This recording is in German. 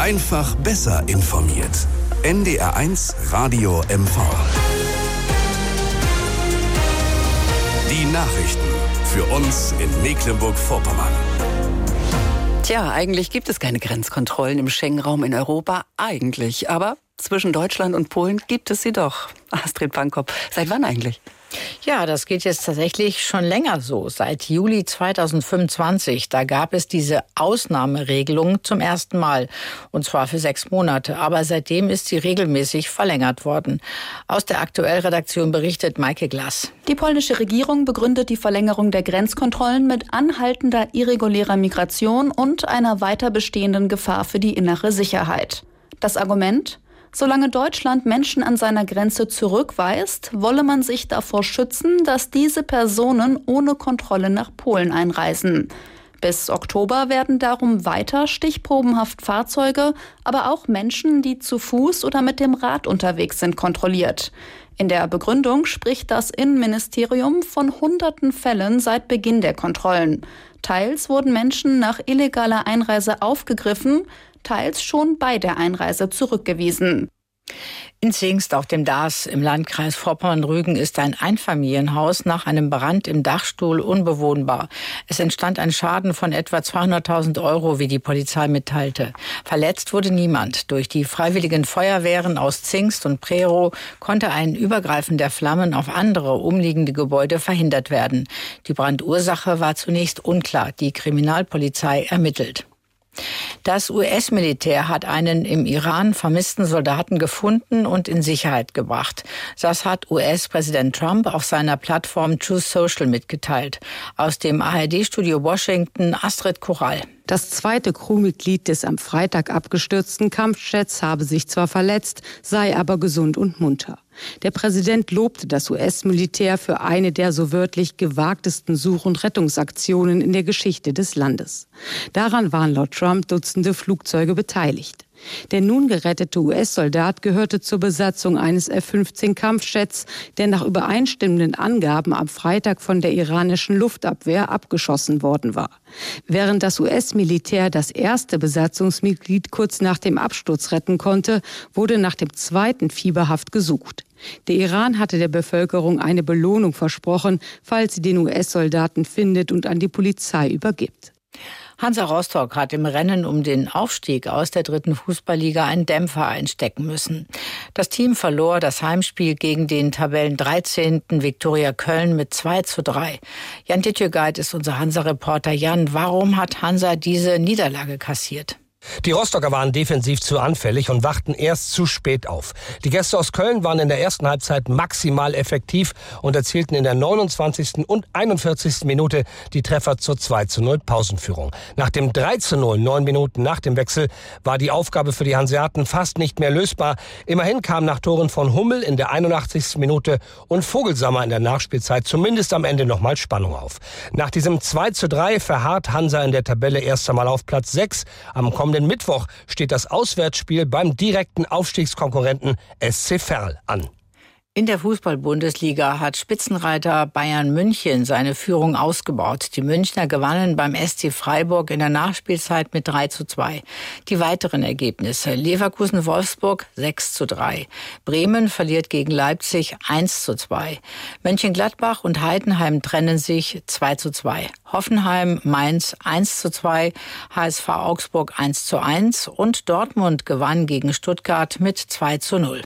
Einfach besser informiert. NDR1 Radio MV. Die Nachrichten für uns in Mecklenburg-Vorpommern. Tja, eigentlich gibt es keine Grenzkontrollen im Schengen-Raum in Europa. Eigentlich. Aber zwischen Deutschland und Polen gibt es sie doch. Astrid Pankop, seit wann eigentlich? Ja, das geht jetzt tatsächlich schon länger so. Seit Juli 2025. Da gab es diese Ausnahmeregelung zum ersten Mal. Und zwar für 6 Monate. Aber seitdem ist sie regelmäßig verlängert worden. Aus der Aktuellredaktion berichtet Maike Glass. Die polnische Regierung begründet die Verlängerung der Grenzkontrollen mit anhaltender irregulärer Migration und einer weiter bestehenden Gefahr für die innere Sicherheit. Das Argument? Solange Deutschland Menschen an seiner Grenze zurückweist, wolle man sich davor schützen, dass diese Personen ohne Kontrolle nach Polen einreisen. Bis Oktober werden darum weiter stichprobenhaft Fahrzeuge, aber auch Menschen, die zu Fuß oder mit dem Rad unterwegs sind, kontrolliert. In der Begründung spricht das Innenministerium von hunderten Fällen seit Beginn der Kontrollen. Teils wurden Menschen nach illegaler Einreise aufgegriffen, teils schon bei der Einreise zurückgewiesen. In Zingst auf dem Darß im Landkreis Vorpommern-Rügen ist ein Einfamilienhaus nach einem Brand im Dachstuhl unbewohnbar. Es entstand ein Schaden von etwa 200.000 €, wie die Polizei mitteilte. Verletzt wurde niemand. Durch die freiwilligen Feuerwehren aus Zingst und Prerow konnte ein Übergreifen der Flammen auf andere umliegende Gebäude verhindert werden. Die Brandursache war zunächst unklar. Die Kriminalpolizei ermittelt. Das US-Militär hat einen im Iran vermissten Soldaten gefunden und in Sicherheit gebracht. Das hat US-Präsident Trump auf seiner Plattform Truth Social mitgeteilt. Aus dem ARD-Studio Washington Astrid Korall. Das zweite Crewmitglied des am Freitag abgestürzten Kampfjets habe sich zwar verletzt, sei aber gesund und munter. Der Präsident lobte das US-Militär für eine der so wörtlich gewagtesten Such- und Rettungsaktionen in der Geschichte des Landes. Daran waren laut Trump Dutzende Flugzeuge beteiligt. Der nun gerettete US-Soldat gehörte zur Besatzung eines F-15-Kampfjets, der nach übereinstimmenden Angaben am Freitag von der iranischen Luftabwehr abgeschossen worden war. Während das US-Militär das erste Besatzungsmitglied kurz nach dem Absturz retten konnte, wurde nach dem zweiten fieberhaft gesucht. Der Iran hatte der Bevölkerung eine Belohnung versprochen, falls sie den US-Soldaten findet und an die Polizei übergibt. Hansa Rostock hat im Rennen um den Aufstieg aus der 3. Fußballliga einen Dämpfer einstecken müssen. Das Team verlor das Heimspiel gegen den Tabellen 13. Viktoria Köln mit 2:3. Jan Dittjögeit ist unser Hansa-Reporter. Jan, warum hat Hansa diese Niederlage kassiert? Die Rostocker waren defensiv zu anfällig und wachten erst zu spät auf. Die Gäste aus Köln waren in der ersten Halbzeit maximal effektiv und erzielten in der 29. und 41. Minute die Treffer zur 2:0 Pausenführung. Nach dem 3:0, 9 Minuten nach dem Wechsel, war die Aufgabe für die Hanseaten fast nicht mehr lösbar. Immerhin kam nach Toren von Hummel in der 81. Minute und Vogelsammer in der Nachspielzeit zumindest am Ende nochmal Spannung auf. Nach diesem 2:3 verharrt Hansa in der Tabelle erst einmal auf Platz 6. Am kommenden Mittwoch steht das Auswärtsspiel beim direkten Aufstiegskonkurrenten SC Verl an. In der Fußball-Bundesliga hat Spitzenreiter Bayern München seine Führung ausgebaut. Die Münchner gewannen beim SC Freiburg in der Nachspielzeit mit 3:2. Die weiteren Ergebnisse: Leverkusen-Wolfsburg 6:3. Bremen verliert gegen Leipzig 1:2. Mönchengladbach und Heidenheim trennen sich 2:2. Hoffenheim-Mainz 1:2. HSV Augsburg 1:1. Und Dortmund gewann gegen Stuttgart mit 2:0.